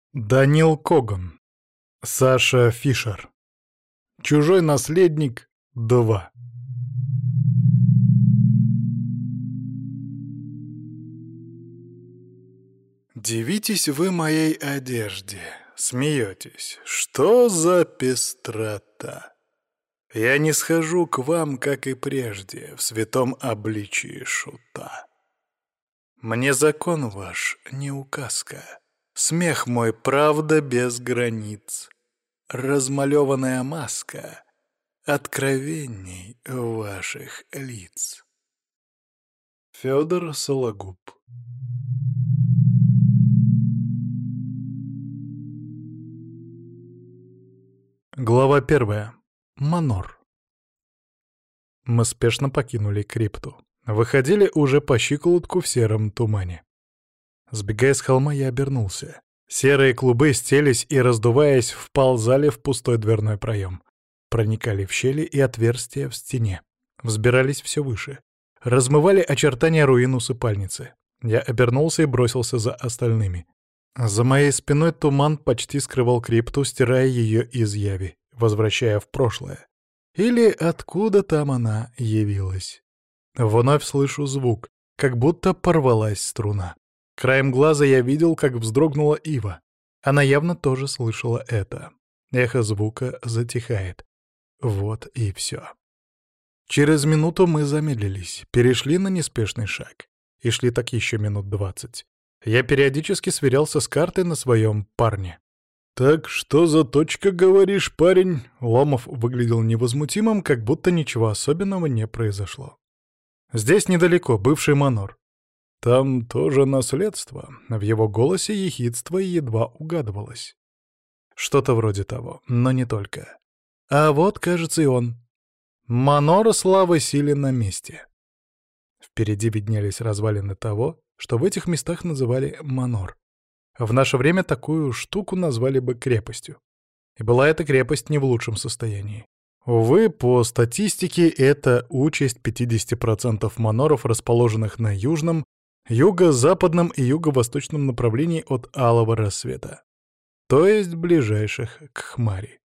Данил Коган. Саша Фишер. Чужой наследник 2. Дивитесь вы моей одежде, смеетесь. Что за пестрота? Я не схожу к вам, как и прежде, в святом обличии шута. Мне закон ваш не указка, смех мой правда без границ, размалеванная маска откровений ваших лиц. Федор Сологуб. Глава 1. Манор. Мы спешно покинули крипту. Выходили уже по щиколотку в сером тумане. Сбегая с холма, я обернулся. Серые клубы стелись и, раздуваясь, вползали в пустой дверной проем. Проникали в щели и отверстия в стене. Взбирались все выше. Размывали очертания руин усыпальницы. Я обернулся и бросился за остальными. За моей спиной туман почти скрывал крипту, стирая ее из яви, возвращая в прошлое. Или откуда там она явилась. Вновь слышу звук, как будто порвалась струна. Краем глаза я видел, как вздрогнула ива. Она явно тоже слышала это. Эхо звука затихает. Вот и все. Через минуту мы замедлились, перешли на неспешный шаг. И шли так еще минут 20. Я периодически сверялся с картой на своем парне. «Так что за точка, говоришь, парень?» Ломов выглядел невозмутимым, как будто ничего особенного не произошло. «Здесь недалеко, бывший манор. Там тоже наследство». В его голосе ехидство едва угадывалось. Что-то вроде того, но не только. А вот, кажется, и он. Манор славы силе на месте. Впереди виднелись развалины того, что в этих местах называли манор. В наше время такую штуку назвали бы крепостью. И была эта крепость не в лучшем состоянии. Увы, по статистике, это участь 50% маноров, расположенных на южном, юго-западном и юго-восточном направлении от Алого рассвета. То есть ближайших к Хмари.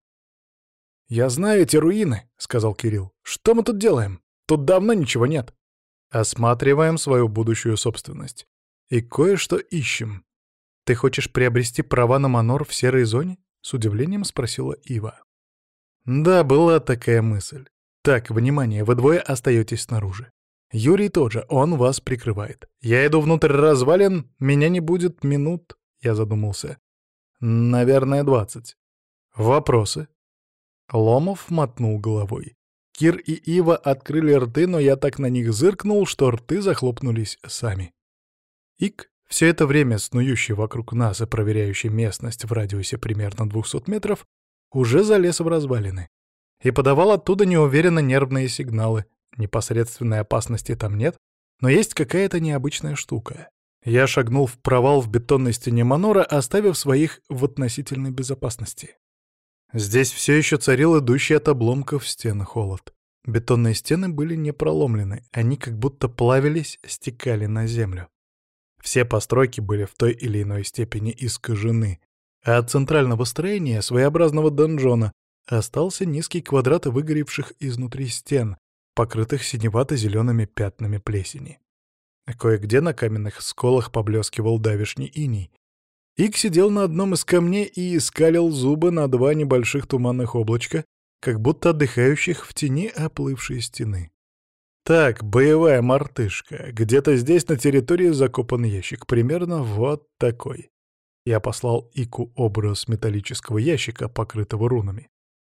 «Я знаю эти руины», — сказал Кирилл. «Что мы тут делаем? Тут давно ничего нет». «Осматриваем свою будущую собственность. И кое-что ищем. Ты хочешь приобрести права на манор в серой зоне?» — с удивлением спросила Ива. Да, была такая мысль. Так, внимание, вы двое остаетесь снаружи. Юрий тоже, он вас прикрывает. Я иду внутрь развалин, меня не будет минут, я задумался. Наверное, 20. Вопросы? Ломов мотнул головой. Кир и Ива открыли рты, но я так на них зыркнул, что рты захлопнулись сами. Ик, все это время снующий вокруг нас и проверяющий местность в радиусе примерно 200 метров, уже залез в развалины и подавал оттуда неуверенно нервные сигналы. Непосредственной опасности там нет, но есть какая-то необычная штука. Я шагнул в провал в бетонной стене манора, оставив своих в относительной безопасности. Здесь все еще царил идущий от обломков стен холод. Бетонные стены были не проломлены, они как будто плавились, стекали на землю. Все постройки были в той или иной степени искажены, а от центрального строения, своеобразного донжона, остался низкий квадрат выгоревших изнутри стен, покрытых синевато-зелеными пятнами плесени. Кое-где на каменных сколах поблескивал давишний иней. Ик сидел на одном из камней и скалил зубы на два небольших туманных облачка, как будто отдыхающих в тени оплывшей стены. Так, боевая мартышка. Где-то здесь на территории закопан ящик, примерно вот такой. Я послал Ику образ металлического ящика, покрытого рунами.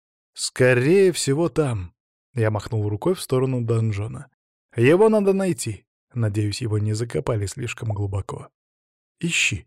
«Скорее всего, там». Я махнул рукой в сторону донжона. «Его надо найти. Надеюсь, его не закопали слишком глубоко. Ищи».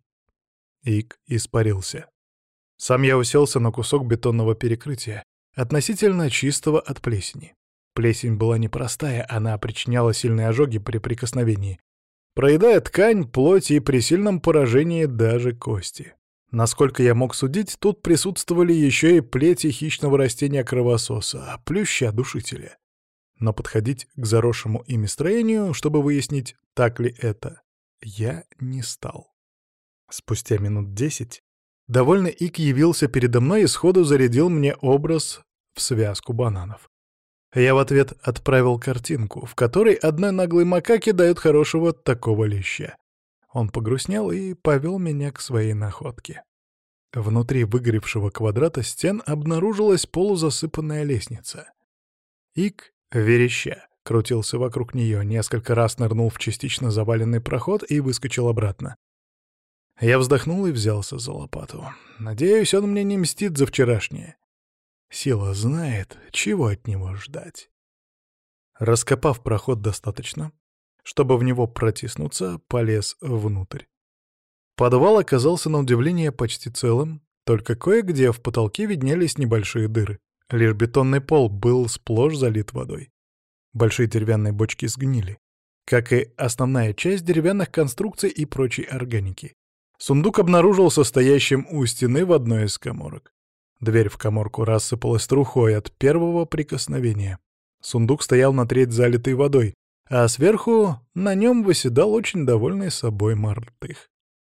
Ик испарился. Сам я уселся на кусок бетонного перекрытия, относительно чистого от плесени. Плесень была непростая, она причиняла сильные ожоги при прикосновении, проедая ткань, плоть и при сильном поражении даже кости. Насколько я мог судить, тут присутствовали еще и плети хищного растения кровососа, плюща-душителя. Но подходить к заросшему ими строению, чтобы выяснить, так ли это, я не стал. Спустя минут 10 Довольный Ик явился передо мной и сходу зарядил мне образ в связку бананов. Я в ответ отправил картинку, в которой одной наглой макаке дают хорошего такого леща. Он погрустнел и повел меня к своей находке. Внутри выгоревшего квадрата стен обнаружилась полузасыпанная лестница. Ик, вереща, крутился вокруг нее, несколько раз нырнул в частично заваленный проход и выскочил обратно. Я вздохнул и взялся за лопату. Надеюсь, он мне не мстит за вчерашнее. Сила знает, чего от него ждать. Раскопав проход достаточно, чтобы в него протиснуться, полез внутрь. Подвал оказался на удивление почти целым, только кое-где в потолке виднелись небольшие дыры. Лишь бетонный пол был сплошь залит водой. Большие деревянные бочки сгнили, как и основная часть деревянных конструкций и прочей органики. Сундук обнаружился стоящим у стены в одной из каморок. Дверь в каморку рассыпалась трухой от первого прикосновения. Сундук стоял на треть залитый водой, а сверху на нем восседал очень довольный собой мартых.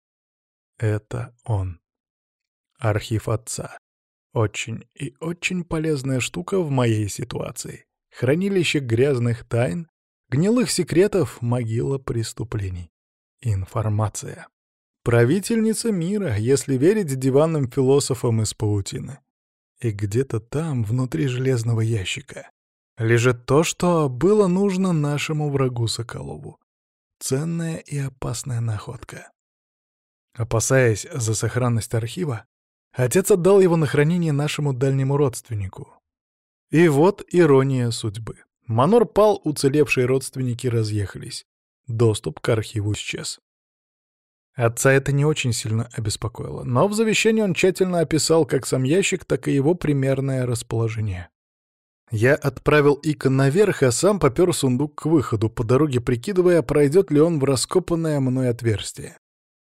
Это он. Архив отца. Очень и очень полезная штука в моей ситуации. Хранилище грязных тайн, гнилых секретов, могила преступлений. Информация. Правительница мира, если верить диванным философам из паутины. И где-то там, внутри железного ящика, лежит то, что было нужно нашему врагу Соколову. Ценная и опасная находка. Опасаясь за сохранность архива, отец отдал его на хранение нашему дальнему родственнику. И вот ирония судьбы. Манор пал, уцелевшие родственники разъехались. Доступ к архиву исчез. Отца это не очень сильно обеспокоило, но в завещании он тщательно описал как сам ящик, так и его примерное расположение. Я отправил Ика наверх, а сам попер сундук к выходу, по дороге прикидывая, пройдет ли он в раскопанное мной отверстие.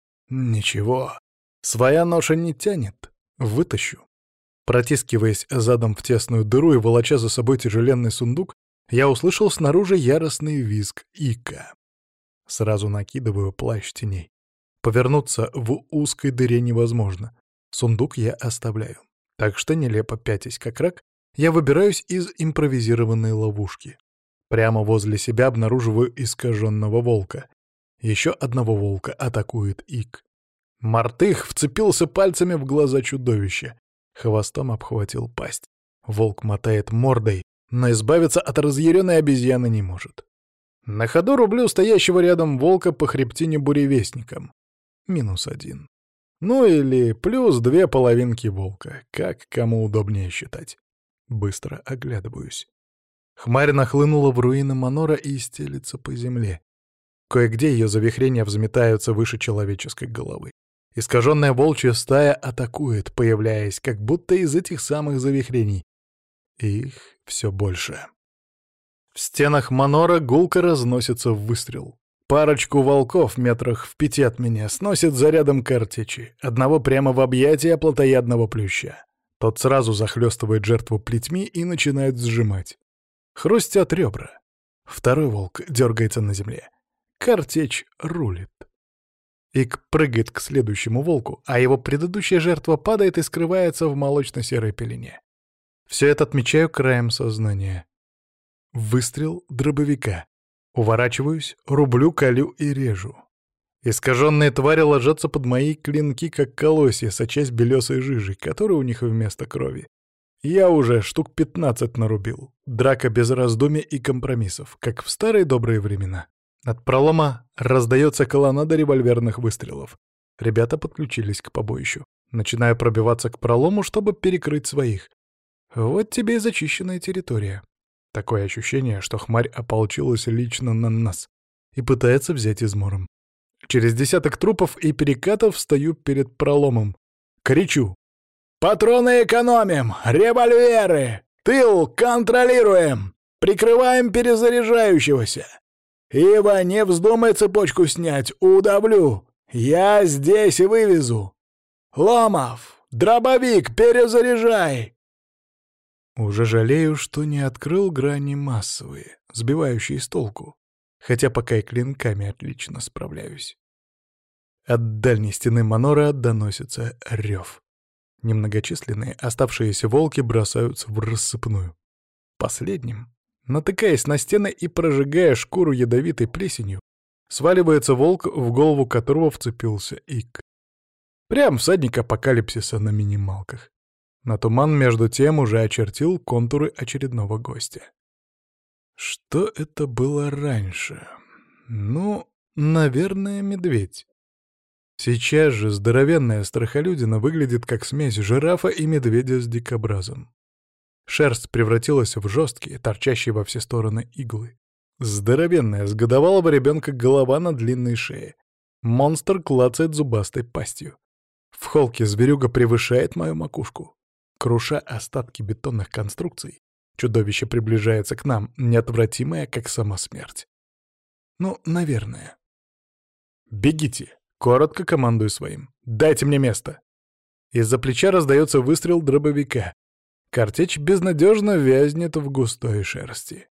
Ничего, своя ноша не тянет. Вытащу. Протискиваясь задом в тесную дыру и волоча за собой тяжеленный сундук, я услышал снаружи яростный визг Ика. Сразу накидываю плащ теней. Повернуться в узкой дыре невозможно. Сундук я оставляю. Так что, нелепо пятясь как рак, я выбираюсь из импровизированной ловушки. Прямо возле себя обнаруживаю искаженного волка. Еще одного волка атакует Ик. Мартых вцепился пальцами в глаза чудовища. Хвостом обхватил пасть. Волк мотает мордой, но избавиться от разъяренной обезьяны не может. На ходу рублю стоящего рядом волка по хребтине буревестником. -1. Ну или плюс 2 половинки волка, как кому удобнее считать. Быстро оглядываюсь. Хмарь нахлынула в руины манора и стелется по земле. Кое-где ее завихрения взметаются выше человеческой головы. Искаженная волчья стая атакует, появляясь как будто из этих самых завихрений. Их все больше. В стенах манора гулко разносится выстрел. Парочку волков метрах в 5 от меня сносит зарядом картечи, одного прямо в объятия плотоядного плюща. Тот сразу захлестывает жертву плетьми и начинает сжимать. Хрустят ребра. Второй волк дергается на земле. Картечь рулит. Ик прыгает к следующему волку, а его предыдущая жертва падает и скрывается в молочно-серой пелене. Все это отмечаю краем сознания. Выстрел дробовика. Уворачиваюсь, рублю, колю и режу. Искаженные твари ложатся под мои клинки, как колосья, сочась белесой жижей, которой у них вместо крови. Я уже штук 15 нарубил. Драка без раздумий и компромиссов, как в старые добрые времена. От пролома раздается колоннада револьверных выстрелов. Ребята подключились к побоищу. Начинаю пробиваться к пролому, чтобы перекрыть своих. Вот тебе и зачищенная территория. Такое ощущение, что хмарь ополчилась лично на нас и пытается взять измором. Через десяток трупов и перекатов стою перед проломом. Кричу. «Патроны экономим! Револьверы! Тыл контролируем! Прикрываем перезаряжающегося! Ива, не вздумай цепочку снять, удавлю! Я здесь и вывезу! Ломов, дробовик, перезаряжай!» Уже жалею, что не открыл грани массовые, сбивающие с толку, хотя пока и клинками отлично справляюсь. От дальней стены манора доносится рев. Немногочисленные оставшиеся волки бросаются в рассыпную. Последним, натыкаясь на стены и прожигая шкуру ядовитой плесенью, сваливается волк, в голову которого вцепился Ик. Прям всадник апокалипсиса на минималках. Но туман между тем уже очертил контуры очередного гостя. Что это было раньше? Ну, наверное, медведь. Сейчас же здоровенная страхолюдина выглядит как смесь жирафа и медведя с дикобразом. Шерсть превратилась в жесткие, торчащие во все стороны иглы. Здоровенная, с годовалого ребенка голова на длинной шее. Монстр клацает зубастой пастью. В холке зверюга превышает мою макушку. Круша остатки бетонных конструкций, чудовище приближается к нам, неотвратимое, как сама смерть. Ну, наверное. «Бегите!» — коротко командую своим. «Дайте мне место!» Из-за плеча раздается выстрел дробовика. Картечь безнадежно вязнет в густой шерсти.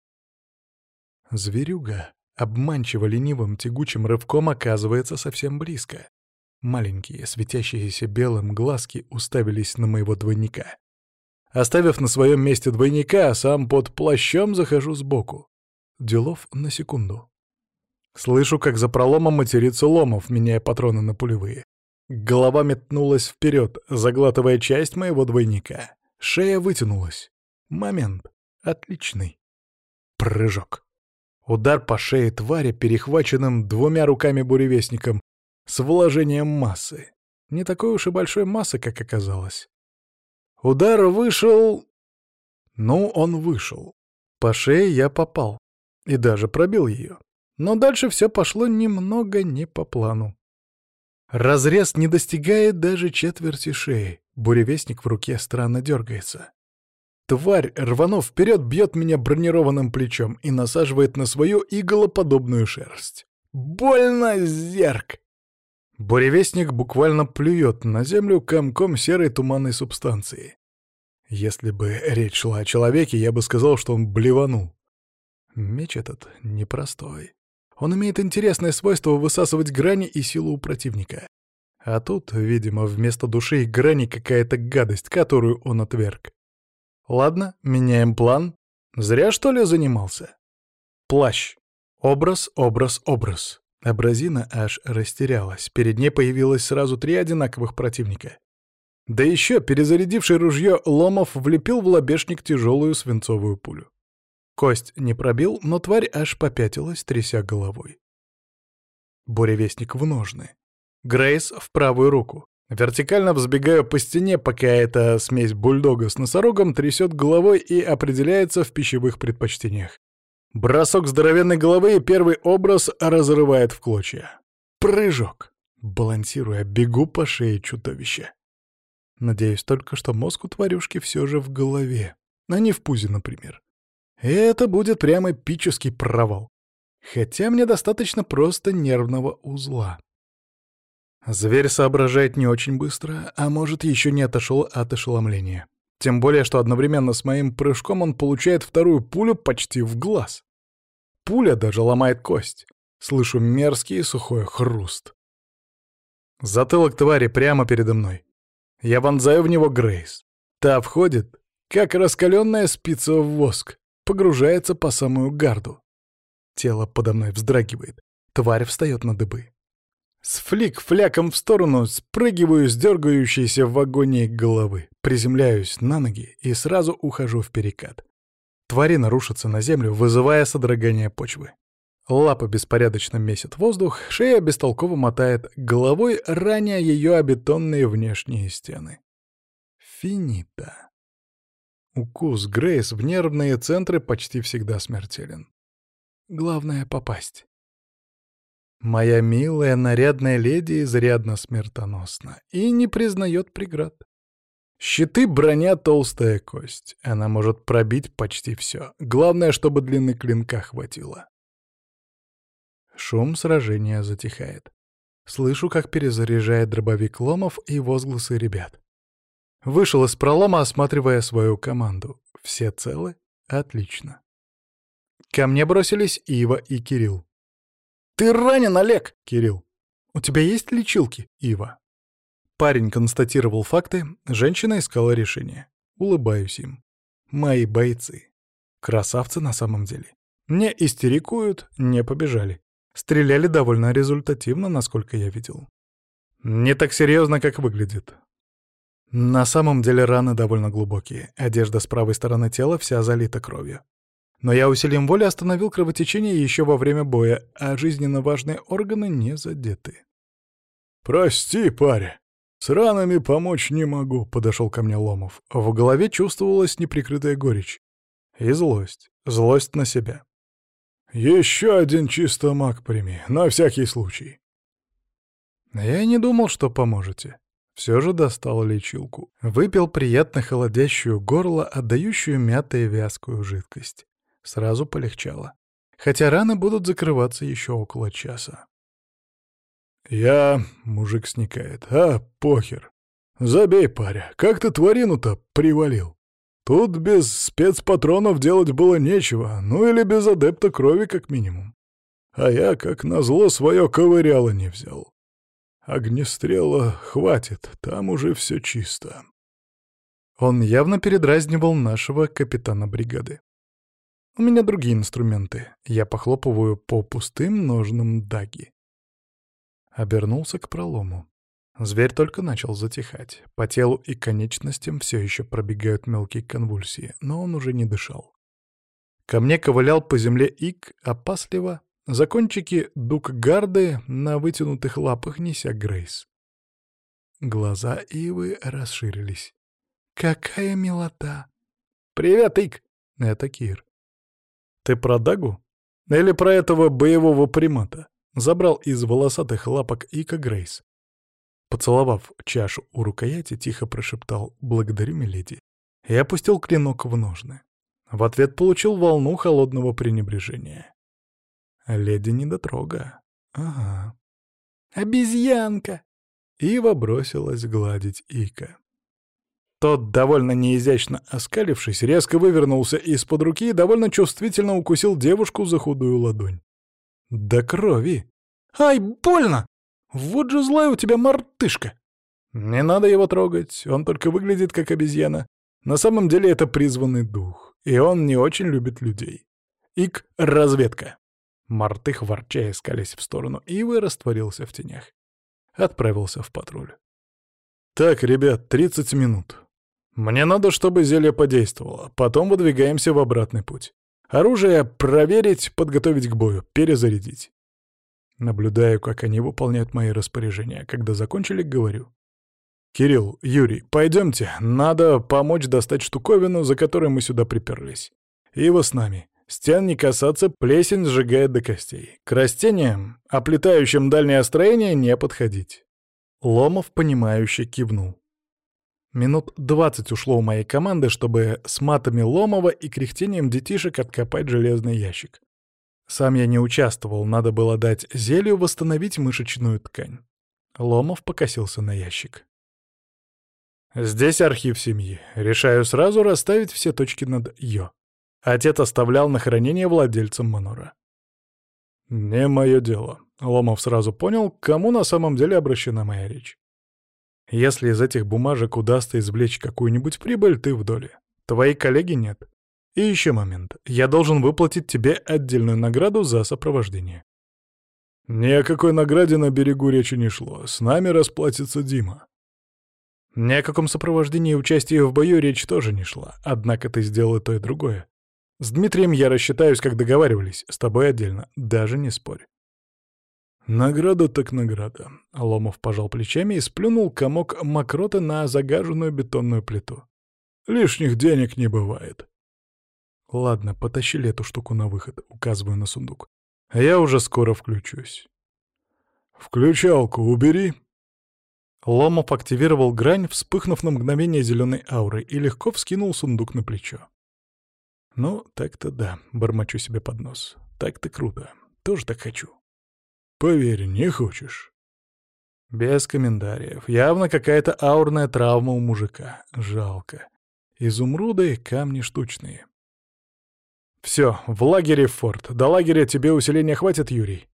Зверюга обманчиво ленивым тягучим рывком оказывается совсем близко. Маленькие, светящиеся белым глазки уставились на моего двойника. Оставив на своем месте двойника, сам под плащом захожу сбоку. Делов на секунду. Слышу, как за проломом матерится Ломов, меняя патроны на пулевые. Голова метнулась вперед, заглатывая часть моего двойника. Шея вытянулась. Момент. Отличный. Прыжок. Удар по шее твари, перехваченным двумя руками буревестником, с вложением массы. Не такой уж и большой массы, как оказалось. Удар вышел... Ну, он вышел. По шее я попал. И даже пробил ее. Но дальше все пошло немного не по плану. Разрез не достигает даже четверти шеи. Буревестник в руке странно дергается. Тварь, рванув вперед, бьет меня бронированным плечом и насаживает на свою иглоподобную шерсть. Больно, зерк! Буревестник буквально плюет на землю комком серой туманной субстанции. Если бы речь шла о человеке, я бы сказал, что он блеванул. Меч этот непростой. Он имеет интересное свойство высасывать грани и силу у противника. А тут, видимо, вместо души и грани какая-то гадость, которую он отверг. Ладно, меняем план. Зря, что ли, занимался? Плащ. Образ, образ, образ. Абразина аж растерялась. Перед ней появилось сразу 3 одинаковых противника. Да еще перезарядивший ружье Ломов влепил в лобешник тяжелую свинцовую пулю. Кость не пробил, но тварь аж попятилась, тряся головой. Буревестник в ножны. Грейс в правую руку. Вертикально взбегаю по стене, пока эта смесь бульдога с носорогом трясет головой и определяется в пищевых предпочтениях. Бросок здоровенной головы, и первый образ разрывает в клочья. Прыжок. Балансируя, бегу по шее чудовища. Надеюсь только, что мозг у тварюшки все же в голове, а не в пузе, например. И это будет прямо эпический провал. Хотя мне достаточно просто нервного узла. Зверь соображает не очень быстро, а может, еще не отошел от ошеломления. Тем более, что одновременно с моим прыжком он получает вторую пулю почти в глаз. Пуля даже ломает кость. Слышу мерзкий сухой хруст. Затылок твари прямо передо мной. Я вонзаю в него Грейс. Та входит, как раскаленная спица в воск, погружается по самую гарду. Тело подо мной вздрагивает. Тварь встает на дыбы. С флик-фляком в сторону спрыгиваю с дергающейся в агонии головы, приземляюсь на ноги и сразу ухожу в перекат. Тварина рушится на землю, вызывая содрогание почвы. Лапы беспорядочно месят воздух, шея бестолково мотает головой, раня ее о бетонные внешние стены. Финита. Укус Грейс в нервные центры почти всегда смертелен. Главное — попасть. Моя милая нарядная леди изрядно смертоносна и не признает преград. Щиты, броня, толстая кость. Она может пробить почти все. Главное, чтобы длины клинка хватило. Шум сражения затихает. Слышу, как перезаряжает дробовик Ломов и возгласы ребят. Вышел из пролома, осматривая свою команду. Все целы? Отлично. Ко мне бросились Ива и Кирилл. «Ты ранен, Олег!» — Кирилл. «У тебя есть лечилки?» — Ива. Парень констатировал факты, женщина искала решение. Улыбаюсь им. Мои бойцы. Красавцы на самом деле. Не истерикуют, не побежали. Стреляли довольно результативно, насколько я видел. Не так серьезно, как выглядит. На самом деле раны довольно глубокие. Одежда с правой стороны тела вся залита кровью. Но я усилием воли остановил кровотечение еще во время боя, а жизненно важные органы не задеты. «Прости, паря, с ранами помочь не могу», — подошел ко мне Ломов. В голове чувствовалась неприкрытая горечь. И злость. Злость на себя. «Еще один чисто маг прими, на всякий случай». Я не думал, что поможете. Все же достал лечилку. Выпил приятно холодящую горло, отдающую мятой вязкую жидкость. Сразу полегчало. Хотя раны будут закрываться еще около часа. Мужик сникает. Похер. Забей, паря, как ты тварину-то привалил? Тут без спецпатронов делать было нечего, ну или без адепта крови как минимум. А я, как назло, свое ковыряло не взял. Огнестрела хватит, там уже все чисто». Он явно передразнивал нашего капитана бригады. У меня другие инструменты. Я похлопываю по пустым ножным даги. Обернулся к пролому. Зверь только начал затихать. По телу и конечностям все еще пробегают мелкие конвульсии, но он уже не дышал. Ко мне ковылял по земле Ик, опасливо, за кончики дук-гарды на вытянутых лапах неся Грейс. Глаза Ивы расширились. «Какая милота!» «Привет, Ик!» — это Кир. «Ты про Дагу? Или про этого боевого примата?» Забрал из волосатых лапок Ика Грейс. Поцеловав чашу у рукояти, тихо прошептал «Благодарю, миледи» и опустил клинок в ножны. В ответ получил волну холодного пренебрежения. Леди недотрога. Ага. «Обезьянка!» Ива бросилась гладить Ика. Тот, довольно неизящно оскалившись, резко вывернулся из-под руки и довольно чувствительно укусил девушку за худую ладонь. До крови. «Ай, больно! Вот же злая у тебя мартышка!» Не надо его трогать, он только выглядит как обезьяна. На самом деле это призванный дух, и он не очень любит людей. Ик — разведка. Мартых, ворча, искались в сторону Ивы, растворился в тенях. Отправился в патруль. «Так, ребят, 30 минут. Мне надо, чтобы зелье подействовало. Потом выдвигаемся в обратный путь. Оружие проверить, подготовить к бою, перезарядить». Наблюдаю, как они выполняют мои распоряжения. Когда закончили, говорю: «Кирилл, Юрий, пойдемте. Надо помочь достать штуковину, за которой мы сюда приперлись. Ива с нами. Стен не касаться, плесень сжигает до костей. К растениям, оплетающим дальнее строение, не подходить». Ломов, понимающе кивнул. Минут 20 ушло у моей команды, чтобы с матами Ломова и кряхтением детишек откопать железный ящик. Сам я не участвовал, надо было дать зелью восстановить мышечную ткань. Ломов покосился на ящик. «Здесь архив семьи. Решаю сразу расставить все точки над «ё». Отец оставлял на хранение владельцам манора». «Не мое дело». Ломов сразу понял, к кому на самом деле обращена моя речь. «Если из этих бумажек удастся извлечь какую-нибудь прибыль, ты в доле. Твои коллеги нет. И еще момент. Я должен выплатить тебе отдельную награду за сопровождение». «Ни о какой награде на берегу речи не шло. С нами расплатится Дима». «Ни о каком сопровождении и участии в бою речь тоже не шла. Однако ты сделал и то, и другое. С Дмитрием я рассчитаюсь, как договаривались, с тобой отдельно. Даже не спорь». «Награда так награда», — Ломов пожал плечами и сплюнул комок мокроты на загаженную бетонную плиту. «Лишних денег не бывает». «Ладно, потащили эту штуку на выход», — указываю на сундук. «А я уже скоро включусь». «Включалку убери». Ломов активировал грань, вспыхнув на мгновение зеленой аурой, и легко вскинул сундук на плечо. «Ну, так-то да», — бормочу себе под нос. «Так-то круто. Тоже так хочу». «Поверь, не хочешь». Без комментариев. Явно какая-то аурная травма у мужика. Жалко. Изумруды — камни штучные. «Все, в лагере в форт. До лагеря тебе усиления хватит, Юрий?»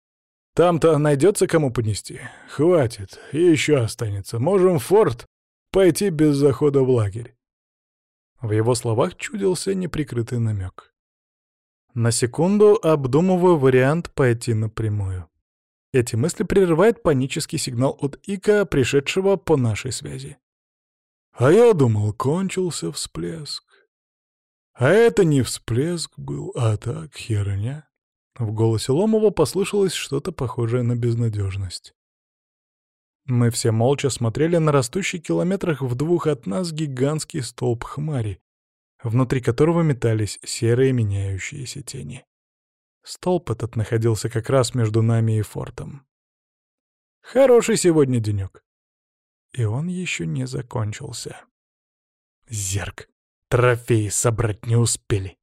Там-то найдется кому понести. Хватит, и еще останется. Можем в форт пойти без захода в лагерь». В его словах чудился неприкрытый намек. На секунду обдумываю вариант пойти напрямую. Эти мысли прерывает панический сигнал от Ика, пришедшего по нашей связи. А я думал, кончился всплеск. А это не всплеск был, а так херня. В голосе Ломова послышалось что-то похожее на безнадежность. Мы все молча смотрели на растущий километрах в 2 от нас гигантский столб хмари, внутри которого метались серые меняющиеся тени. Столб этот находился как раз между нами и фортом. Хороший сегодня денек. И он еще не закончился. Зерк. Трофеи собрать не успели.